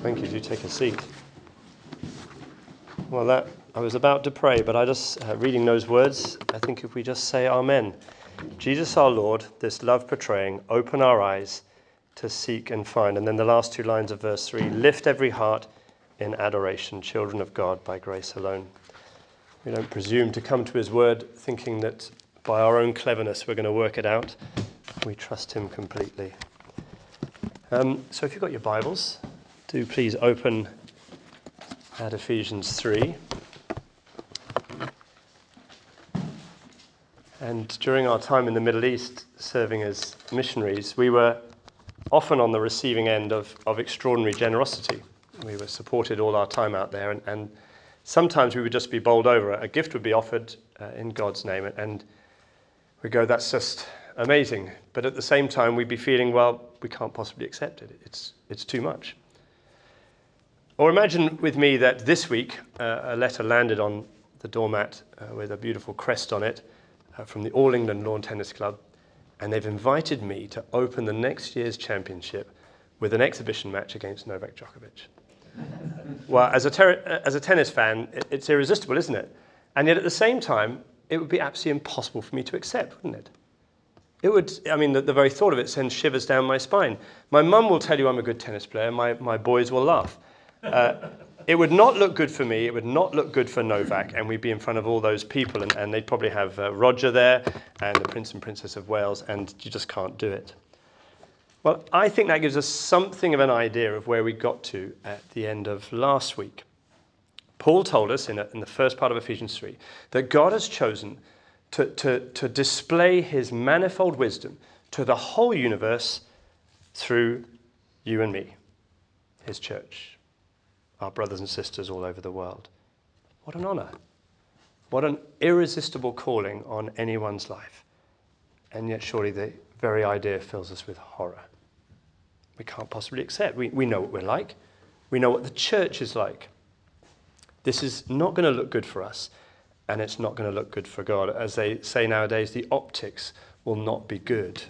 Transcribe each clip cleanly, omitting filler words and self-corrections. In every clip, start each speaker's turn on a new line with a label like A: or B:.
A: Thank you. Do take a seat. Well, I was about to pray, but I just, reading those words, I think if we just say Amen. Jesus our Lord, this love portraying, open our eyes to seek and find. And then the last two lines of verse 3, lift every heart in adoration, children of God by grace alone. We don't presume to come to his word thinking that by our own cleverness we're going to work it out. We trust him completely. So if you've got your Bibles, do please open at Ephesians 3. And during our time in the Middle East, serving as missionaries, we were often on the receiving end of extraordinary generosity. We were supported all our time out there, and sometimes we would just be bowled over. A gift would be offered in God's name, and we go, that's just amazing. But at the same time, we'd be feeling, well, we can't possibly accept it. It's too much. Or imagine with me that this week a letter landed on the doormat with a beautiful crest on it from the All England Lawn Tennis Club, and they've invited me to open the next year's championship with an exhibition match against Novak Djokovic. Well, as a tennis fan, it's irresistible, isn't it? And yet at the same time, it would be absolutely impossible for me to accept, wouldn't it? It would, the very thought of it sends shivers down my spine. My mum will tell you I'm a good tennis player. My boys will laugh. It would not look good for me. It would not look good for Novak. And we'd be in front of all those people. And they'd probably have Roger there and the Prince and Princess of Wales. And you just can't do it. Well, I think that gives us something of an idea of where we got to at the end of last week. Paul told us in the first part of Ephesians 3 that God has chosen to display his manifold wisdom to the whole universe through you and me, his church, our brothers and sisters all over the world. What an honor. What an irresistible calling on anyone's life. And yet surely the very idea fills us with horror. We can't possibly accept. We know what we're like. We know what the church is like. This is not going to look good for us. And it's not going to look good for God. As they say nowadays, the optics will not be good.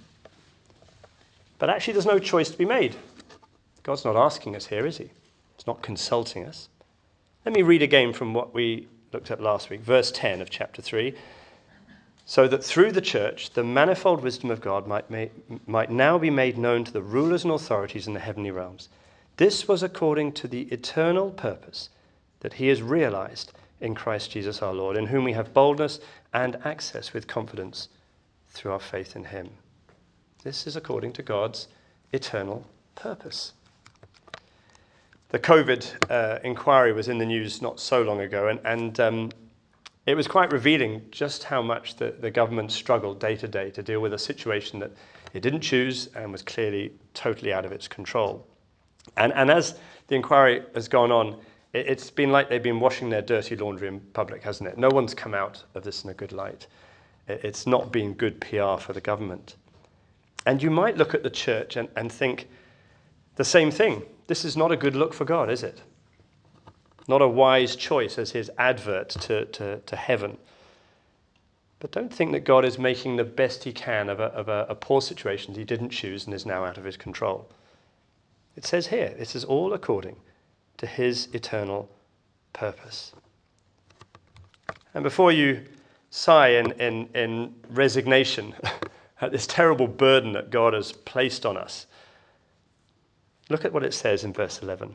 A: But actually, there's no choice to be made. God's not asking us here, is he? He's not consulting us. Let me read again from what we looked at last week, verse 10 of chapter 3. So that through the church, the manifold wisdom of God might now be made known to the rulers and authorities in the heavenly realms. This was according to the eternal purpose that he has realized in Christ Jesus our Lord, in whom we have boldness and access with confidence through our faith in him. This is according to God's eternal purpose. The COVID inquiry was in the news not so long ago, and it was quite revealing just how much the government struggled day to day to deal with a situation that it didn't choose and was clearly totally out of its control. And as the inquiry has gone on, it's been like they've been washing their dirty laundry in public, hasn't it? No one's come out of this in a good light. It's not been good PR for the government. And you might look at the church and think the same thing. This is not a good look for God, is it? Not a wise choice as his advert to heaven. But don't think that God is making the best he can of a poor situation he didn't choose and is now out of his control. It says here, this is all according to his eternal purpose. And before you sigh in resignation at this terrible burden that God has placed on us, look at what it says in verse 11.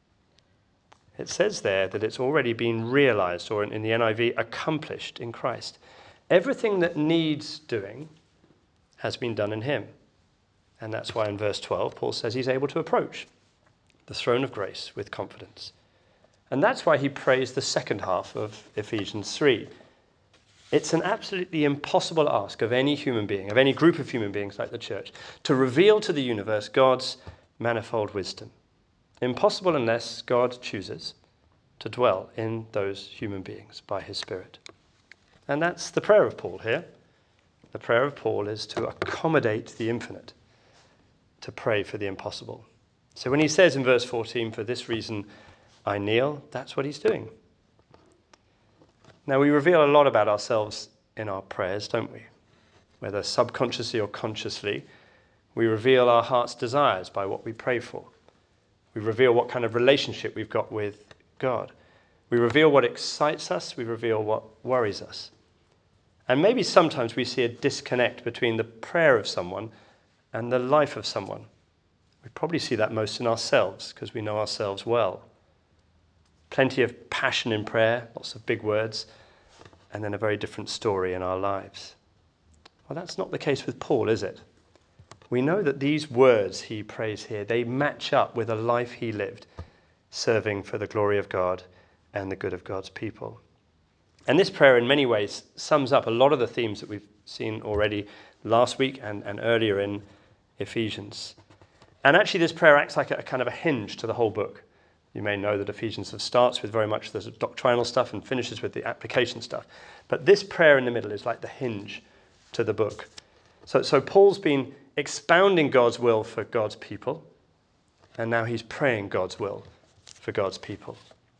A: It says there that it's already been realized, or in the NIV, accomplished in Christ. Everything that needs doing has been done in him. And that's why in verse 12, Paul says he's able to approach the throne of grace with confidence. And that's why he prays the second half of Ephesians 3. It's an absolutely impossible ask of any human being, of any group of human beings like the church, to reveal to the universe God's manifold wisdom. Impossible unless God chooses to dwell in those human beings by his Spirit. And that's the prayer of Paul here. The prayer of Paul is to accommodate the infinite, to pray for the impossible. So when he says in verse 14, for this reason I kneel, that's what he's doing. Now we reveal a lot about ourselves in our prayers, don't we? Whether subconsciously or consciously, we reveal our heart's desires by what we pray for. We reveal what kind of relationship we've got with God. We reveal what excites us. We reveal what worries us. And maybe sometimes we see a disconnect between the prayer of someone and the life of someone. We probably see that most in ourselves because we know ourselves well. Plenty of passion in prayer, lots of big words, and then a very different story in our lives. Well, that's not the case with Paul, is it? We know that these words he prays here, they match up with a life he lived, serving for the glory of God and the good of God's people. And this prayer in many ways sums up a lot of the themes that we've seen already last week and earlier in Ephesians. And actually this prayer acts like a kind of a hinge to the whole book. You may know that Ephesians starts with very much the doctrinal stuff and finishes with the application stuff. But this prayer in the middle is like the hinge to the book. So Paul's been expounding God's will for God's people, and now he's praying God's will for God's people.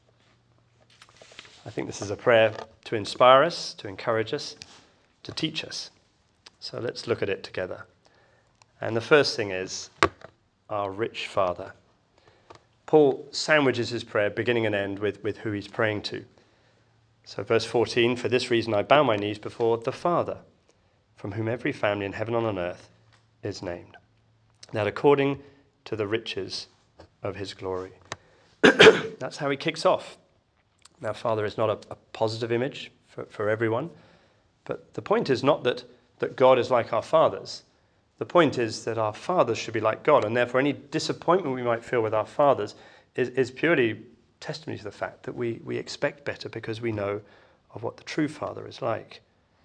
A: I think this is a prayer to inspire us, to encourage us, to teach us. So let's look at it together. And the first thing is our rich Father. Paul sandwiches his prayer, beginning and end, with who he's praying to. So verse 14, for this reason I bow my knees before the Father, from whom every family in heaven and on earth is named, that according to the riches of his glory. That's how he kicks off. Now, Father is not a positive image for everyone, but the point is not that God is like our fathers. The point is that our fathers should be like God, and therefore any disappointment we might feel with our fathers is purely testimony to the fact that we expect better because we know of what the true Father is like.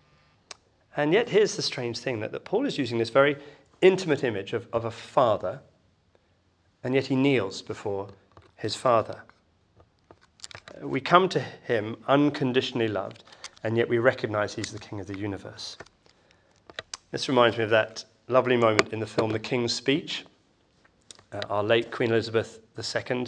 A: And yet here's the strange thing, that Paul is using this very intimate image of a father, and yet he kneels before his Father. We come to him unconditionally loved, and yet we recognize he's the King of the universe. This reminds me of that lovely moment in the film The King's Speech. Our late Queen Elizabeth II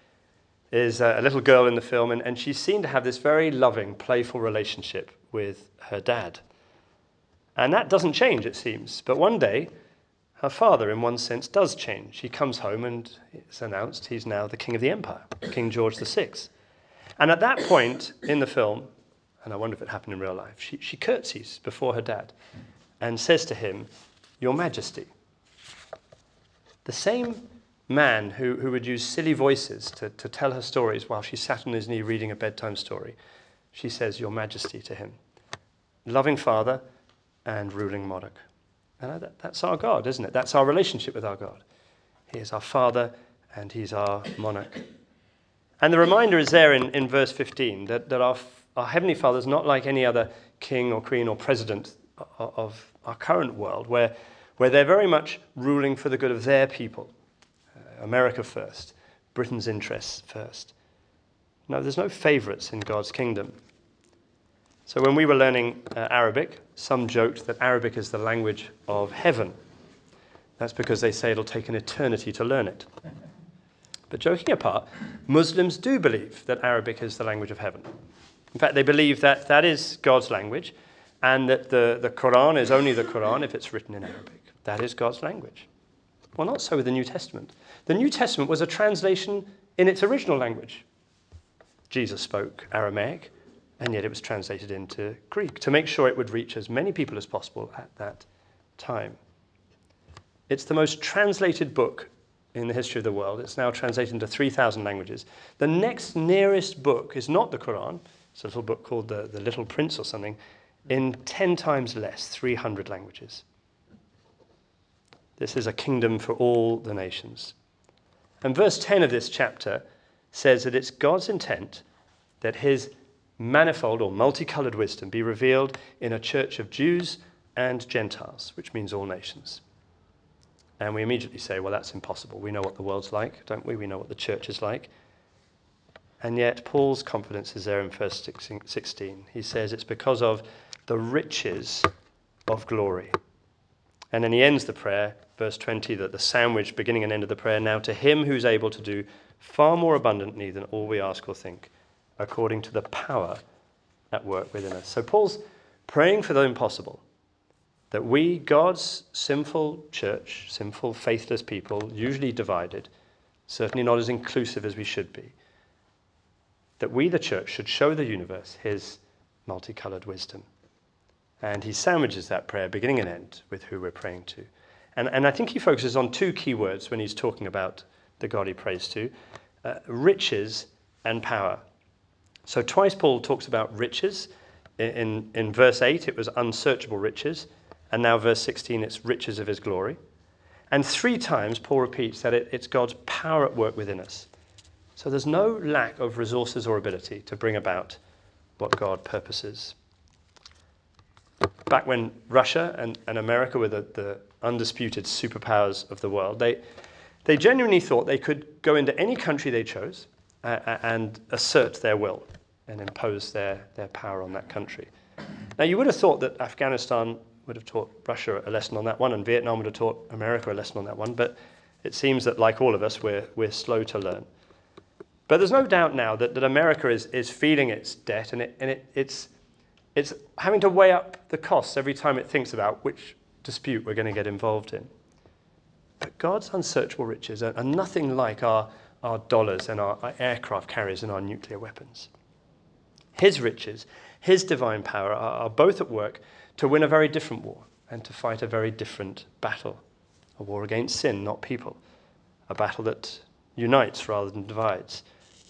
A: is a little girl in the film, and she's seen to have this very loving, playful relationship with her dad. And that doesn't change, it seems. But one day, her father, in one sense, does change. He comes home and it's announced he's now the King of the Empire, King George VI. And at that point in the film, and I wonder if it happened in real life, she curtsies before her dad and says to him, Your Majesty. The same man who would use silly voices to tell her stories while she sat on his knee reading a bedtime story, she says, Your Majesty to him. Loving father and ruling monarch. And that's our God, isn't it? That's our relationship with our God. He is our Father and he's our monarch. And the reminder is there in verse 15 that our Heavenly Father is not like any other king or queen or president of our current world, where they're very much ruling for the good of their people. America first, Britain's interests first. No, there's no favourites in God's kingdom. So when we were learning Arabic, some joked that Arabic is the language of heaven. That's because they say it'll take an eternity to learn it. But joking apart, Muslims do believe that Arabic is the language of heaven. In fact, they believe that that is God's language, and that the Quran is only the Quran if it's written in Arabic. That is God's language. Well, not so with the New Testament. The New Testament was a translation in its original language. Jesus spoke Aramaic, and yet it was translated into Greek to make sure it would reach as many people as possible at that time. It's the most translated book in the history of the world. It's now translated into 3,000 languages. The next nearest book is not the Quran. It's a little book called the Little Prince or something, in 10 times less, 300 languages. This is a kingdom for all the nations. And verse 10 of this chapter says that it's God's intent that his manifold or multicolored wisdom be revealed in a church of Jews and Gentiles, which means all nations. And we immediately say, well, that's impossible. We know what the world's like, don't we? We know what the church is like. And yet Paul's confidence is there in verse 16. He says it's because of the riches of glory. And then he ends the prayer, verse 20, that the sandwich, beginning and end of the prayer, now to him who's able to do far more abundantly than all we ask or think, according to the power at work within us. So Paul's praying for the impossible, that we, God's sinful church, sinful, faithless people, usually divided, certainly not as inclusive as we should be. That we, the church, should show the universe his multicolored wisdom. And he sandwiches that prayer, beginning and end, with who we're praying to. And I think he focuses on two key words when he's talking about the God he prays to, riches and power. So twice Paul talks about riches. In verse 8, it was unsearchable riches. And now verse 16, it's riches of his glory. And 3 times Paul repeats that it's God's power at work within us. So there's no lack of resources or ability to bring about what God purposes. Back when Russia and America were the undisputed superpowers of the world, they genuinely thought they could go into any country they chose and assert their will and impose their power on that country. Now, you would have thought that Afghanistan would have taught Russia a lesson on that one, and Vietnam would have taught America a lesson on that one, but it seems that, like all of us, we're slow to learn. But there's no doubt now that America is feeling its debt, and it's having to weigh up the costs every time it thinks about which dispute we're going to get involved in. But God's unsearchable riches are nothing like our dollars and our aircraft carriers and our nuclear weapons. His riches, his divine power are both at work to win a very different war and to fight a very different battle. A war against sin, not people. A battle that unites rather than divides.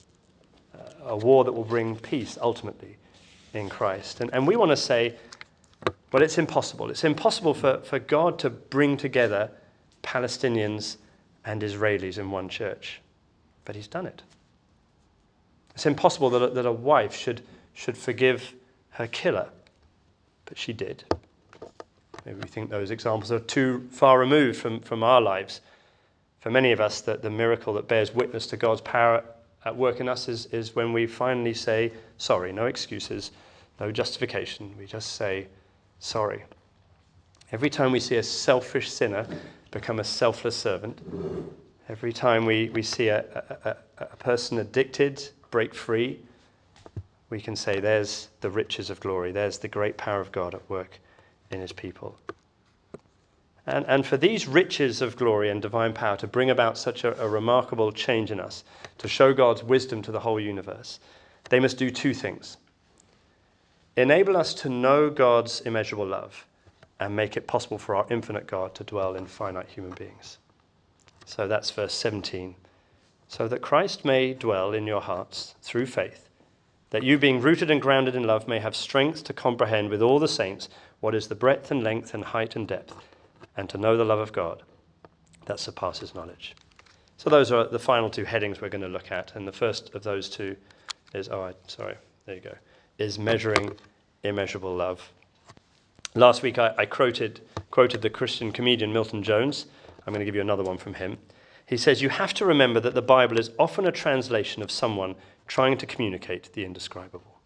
A: A war that will bring peace ultimately in Christ. And we want to say, well, it's impossible. It's impossible for God to bring together Palestinians and Israelis in one church. But he's done it. It's impossible that a wife should forgive her killer. But she did. Maybe we think those examples are too far removed from our lives. For many of us, the miracle that bears witness to God's power at work in us is when we finally say sorry. No excuses, no justification. We just say sorry. Every time we see a selfish sinner become a selfless servant, every time we see a person addicted break free, we can say there's the riches of glory. There's the great power of God at work in his people. And for these riches of glory and divine power to bring about such a remarkable change in us, to show God's wisdom to the whole universe, they must do 2 things. Enable us to know God's immeasurable love and make it possible for our infinite God to dwell in finite human beings. So that's verse 17. So that Christ may dwell in your hearts through faith, that you, being rooted and grounded in love, may have strength to comprehend with all the saints what is the breadth and length and height and depth, and to know the love of God that surpasses knowledge. So those are the final 2 headings we're going to look at. And the first of those 2 is, is measuring immeasurable love. Last week I quoted the Christian comedian Milton Jones. I'm going to give you another one from him. He says, you have to remember that the Bible is often a translation of someone trying to communicate the indescribable.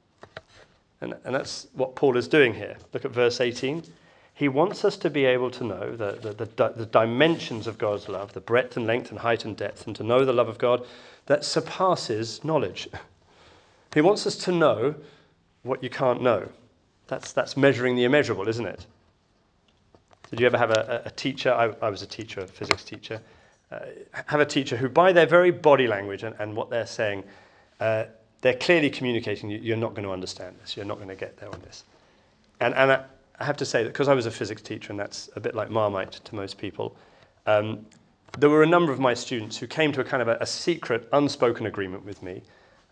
A: And that's what Paul is doing here. Look at verse 18. He wants us to be able to know the dimensions of God's love, the breadth and length and height and depth, and to know the love of God that surpasses knowledge. He wants us to know what you can't know. That's measuring the immeasurable, isn't it? Did you ever have a teacher? I was a teacher, a physics teacher. Have a teacher who, by their very body language and what they're saying, they're clearly communicating, you're not going to understand this, you're not going to get there on this. And I have to say that because I was a physics teacher, and that's a bit like Marmite to most people, there were a number of my students who came to a kind of a secret, unspoken agreement with me.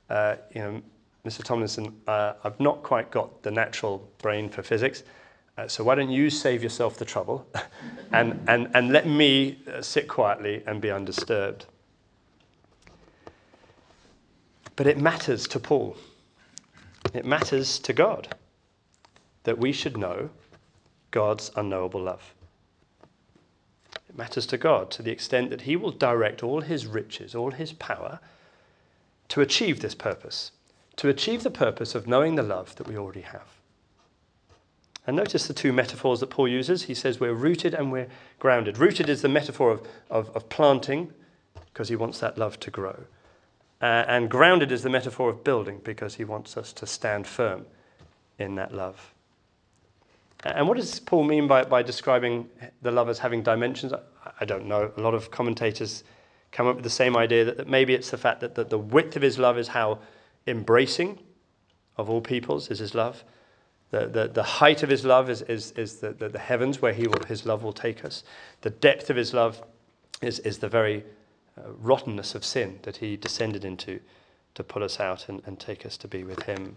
A: Mr. Tomlinson, I've not quite got the natural brain for physics, so why don't you save yourself the trouble and let me sit quietly and be undisturbed. But it matters to Paul. It matters to God that we should know God's unknowable love. It matters to God to the extent that he will direct all his riches, all his power, to achieve this purpose, to achieve the purpose of knowing the love that we already have. And notice the 2 metaphors that Paul uses. He says we're rooted and we're grounded. Rooted is the metaphor of planting, because he wants that love to grow. And grounded is the metaphor of building, because he wants us to stand firm in that love. And what does Paul mean by describing the love as having dimensions? I don't know. A lot of commentators come up with the same idea that maybe it's the fact that the width of his love is how embracing of all peoples is his love. The height of his love is the heavens where his love will take us. The depth of his love is the very rottenness of sin that he descended into to pull us out and take us to be with him.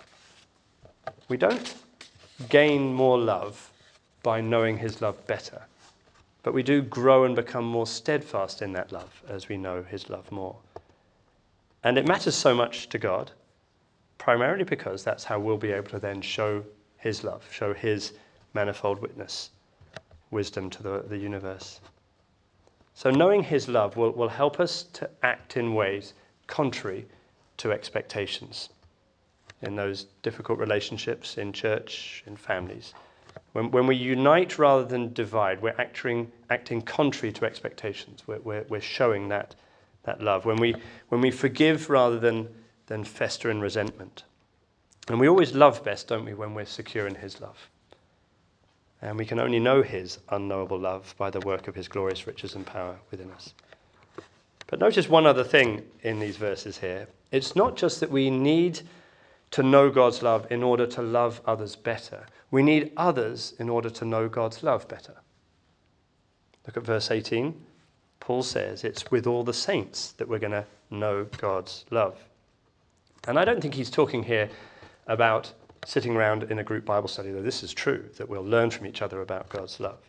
A: We don't gain more love by knowing his love better, but we do grow and become more steadfast in that love as we know his love more. And it matters so much to God, primarily because that's how we'll be able to then show his love, show his manifold wisdom to the universe. So knowing his love will help us to act in ways contrary to expectations in those difficult relationships in church, in families. When we unite rather than divide, we're acting contrary to expectations. We're showing that love. When we forgive rather than fester in resentment. And we always love best, don't we, when we're secure in his love. And we can only know his unknowable love by the work of his glorious riches and power within us. But notice one other thing in these verses here. It's not just that we need to know God's love in order to love others better. We need others in order to know God's love better. Look at verse 18. Paul says it's with all the saints that we're going to know God's love. And I don't think he's talking here about sitting around in a group Bible study, though this is true, that we'll learn from each other about God's love.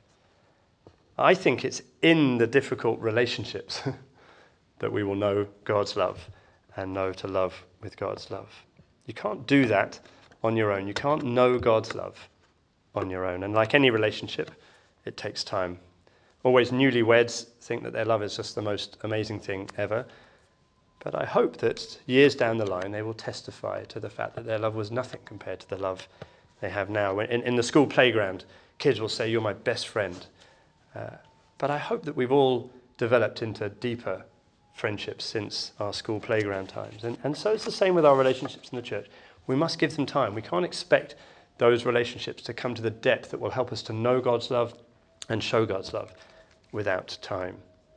A: I think it's in the difficult relationships that we will know God's love and know to love with God's love. You can't do that on your own. You can't know God's love on your own. And like any relationship, it takes time. Always newlyweds think that their love is just the most amazing thing ever. But I hope that years down the line, they will testify to the fact that their love was nothing compared to the love they have now. In the school playground, kids will say, "You're my best friend." But I hope that we've all developed into deeper friendships since our school playground times. And so it's the same with our relationships in the church. We must give them time. We can't expect those relationships to come to the depth that will help us to know God's love and show God's love without time.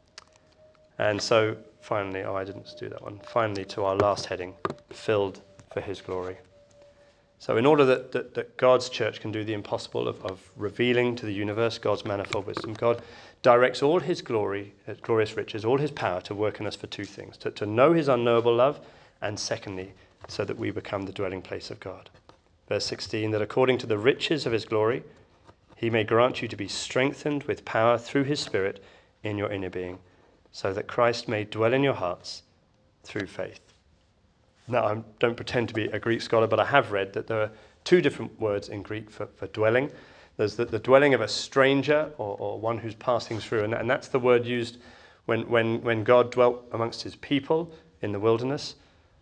A: And so finally, I didn't do that one. Finally, to our last heading, filled for his glory. So in order that God's church can do the impossible of revealing to the universe God's manifold wisdom, God directs all his glory, his glorious riches, all his power to work in us for two things: to know his unknowable love, and secondly, so that we become the dwelling place of God. Verse 16, that according to the riches of his glory, he may grant you to be strengthened with power through his Spirit in your inner being, so that Christ may dwell in your hearts through faith. Now, I don't pretend to be a Greek scholar, but I have read that there are two different words in Greek for dwelling. There's the dwelling of a stranger or one who's passing through, and that's the word used when God dwelt amongst his people in the wilderness.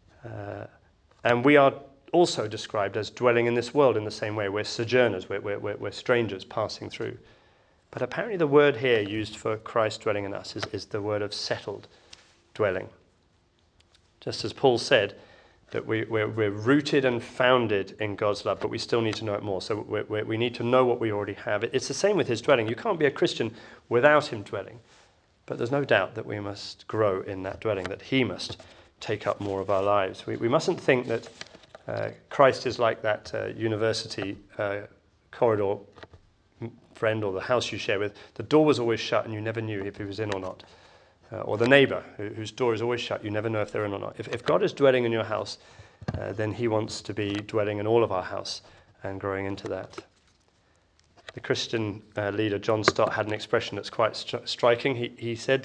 A: And we are also described as dwelling in this world in the same way. We're sojourners, we're strangers passing through. But apparently the word here used for Christ dwelling in us is the word of settled dwelling. Just as Paul said, that we're rooted and founded in God's love, but we still need to know it more. So we need to know what we already have. It's the same with his dwelling. You can't be a Christian without him dwelling. But there's no doubt that we must grow in that dwelling, that he must take up more of our lives. We mustn't think that Christ is like that university corridor friend or the house you share with. The door was always shut and you never knew if he was in or not. Or the neighbour whose door is always shut, you never know if they're in or not. If God is dwelling in your house, then he wants to be dwelling in all of our house and growing into that. The Christian leader John Stott had an expression that's quite striking. He said,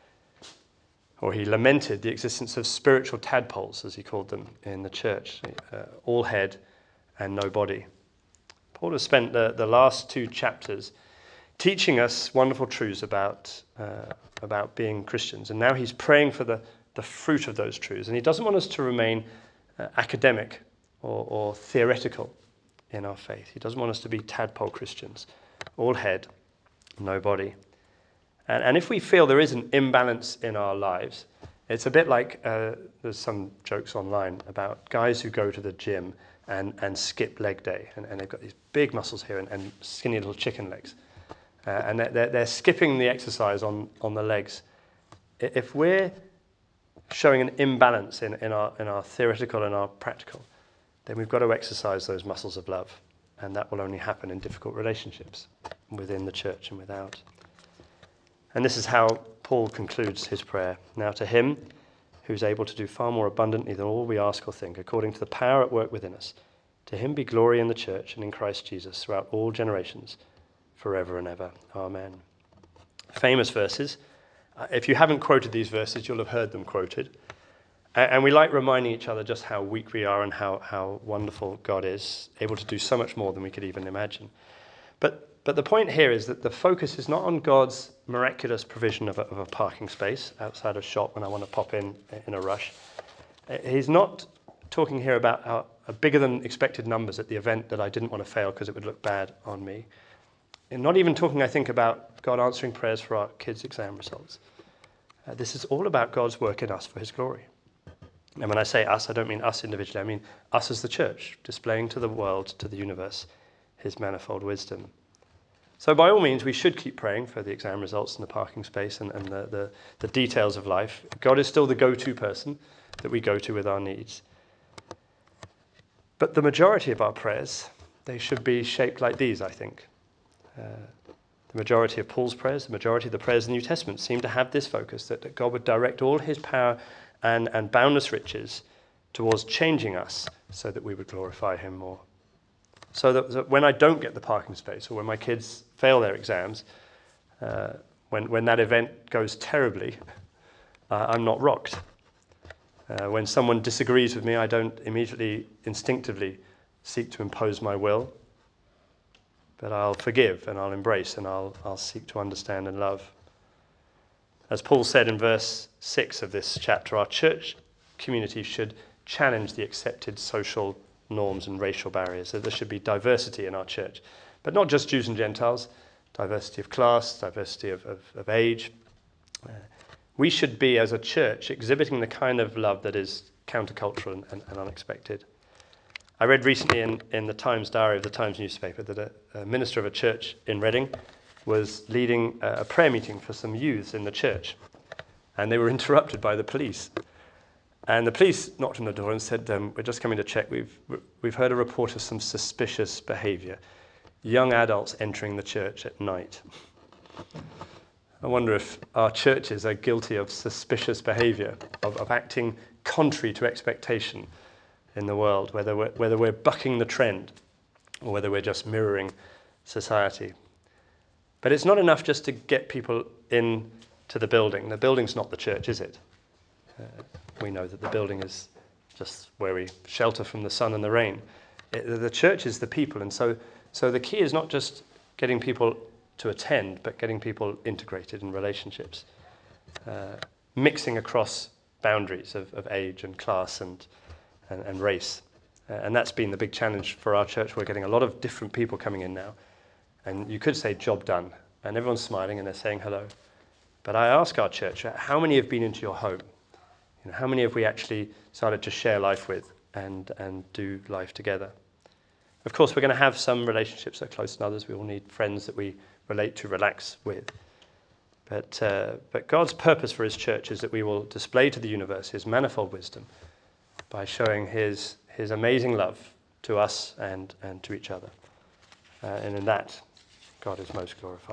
A: or he lamented the existence of spiritual tadpoles, as he called them, in the church, all head and no body. Paul has spent the last two chapters teaching us wonderful truths about being Christians. And now he's praying for the fruit of those truths. And he doesn't want us to remain academic or theoretical in our faith. He doesn't want us to be tadpole Christians, all head, no body. And if we feel there is an imbalance in our lives, it's a bit like there's some jokes online about guys who go to the gym and skip leg day. And they've got these big muscles here and skinny little chicken legs. And they're skipping the exercise on the legs. If we're showing an imbalance in our theoretical and our practical, then we've got to exercise those muscles of love. And that will only happen in difficult relationships within the church and without. And this is how Paul concludes his prayer. Now to him who's able to do far more abundantly than all we ask or think, according to the power at work within us, to him be glory in the church and in Christ Jesus throughout all generations, forever and ever. Amen. Famous verses. If you haven't quoted these verses, you'll have heard them quoted. And we like reminding each other just how weak we are and how wonderful God is, able to do so much more than we could even imagine. But the point here is that the focus is not on God's miraculous provision of a parking space outside a shop when I want to pop in a rush. He's not talking here about bigger than expected numbers at the event that I didn't want to fail because it would look bad on me. And not even talking, I think, about God answering prayers for our kids' exam results. This is all about God's work in us for his glory. And when I say us, I don't mean us individually. I mean us as the church, displaying to the world, to the universe, his manifold wisdom. So by all means, we should keep praying for the exam results and the parking space and the details of life. God is still the go-to person that we go to with our needs. But the majority of our prayers, they should be shaped like these, I think. The majority of Paul's prayers, the majority of the prayers in the New Testament seem to have this focus, that God would direct all his power and boundless riches towards changing us so that we would glorify him more. So that when I don't get the parking space or when my kids fail their exams, when that event goes terribly, I'm not rocked. When someone disagrees with me, I don't immediately, instinctively seek to impose my will, but I'll forgive and I'll embrace and I'll seek to understand and love. As Paul said in verse 6 of this chapter, our church community should challenge the accepted social norms and racial barriers. So there should be diversity in our church, but not just Jews and Gentiles, diversity of class, diversity of age. We should be, as a church, exhibiting the kind of love that is countercultural and unexpected. I read recently in the Times Diary of the Times newspaper that a minister of a church in Reading was leading a prayer meeting for some youths in the church, and they were interrupted by the police. And the police knocked on the door and said, we're just coming to check. We've heard a report of some suspicious behaviour. Young adults entering the church at night. I wonder if our churches are guilty of suspicious behaviour, of acting contrary to expectation in the world, whether we're bucking the trend or whether we're just mirroring society. But it's not enough just to get people into the building. The building's not the church, is it? We know that the building is just where we shelter from the sun and the rain. The church is the people, and so the key is not just getting people to attend, but getting people integrated in relationships, mixing across boundaries of age and class and race. And that's been the big challenge for our church. We're getting a lot of different people coming in now. And you could say, job done. And everyone's smiling and they're saying hello. But I ask our church, how many have been into your home? How many have we actually started to share life with and do life together? Of course, we're going to have some relationships that are close to others. We all need friends that we relate to, relax with. But God's purpose for his church is that we will display to the universe his manifold wisdom by showing his amazing love to us and to each other. And in that, God is most glorified.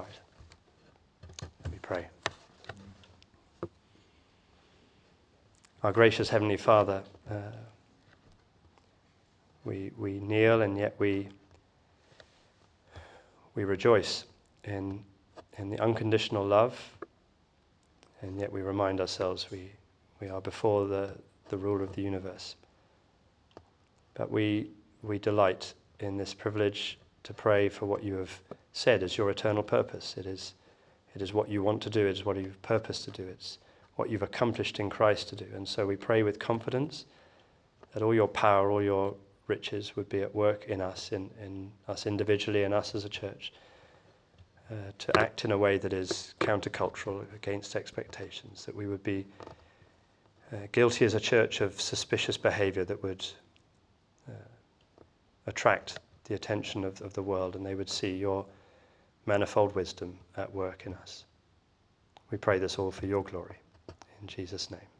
A: Let me pray. Our gracious Heavenly Father, we kneel and yet we rejoice in the unconditional love, and yet we remind ourselves we are before the ruler of the universe. But we delight in this privilege to pray for what you have said is your eternal purpose. It is what you want to do. It is what you've purposed to do. It's what you've accomplished in Christ to do. And so we pray with confidence that all your power, all your riches would be at work in us, in us individually and us as a church, to act in a way that is countercultural, against expectations, that we would be guilty as a church of suspicious behaviour that would attract the attention of the world, and they would see your manifold wisdom at work in us. We pray this all for your glory. In Jesus' name.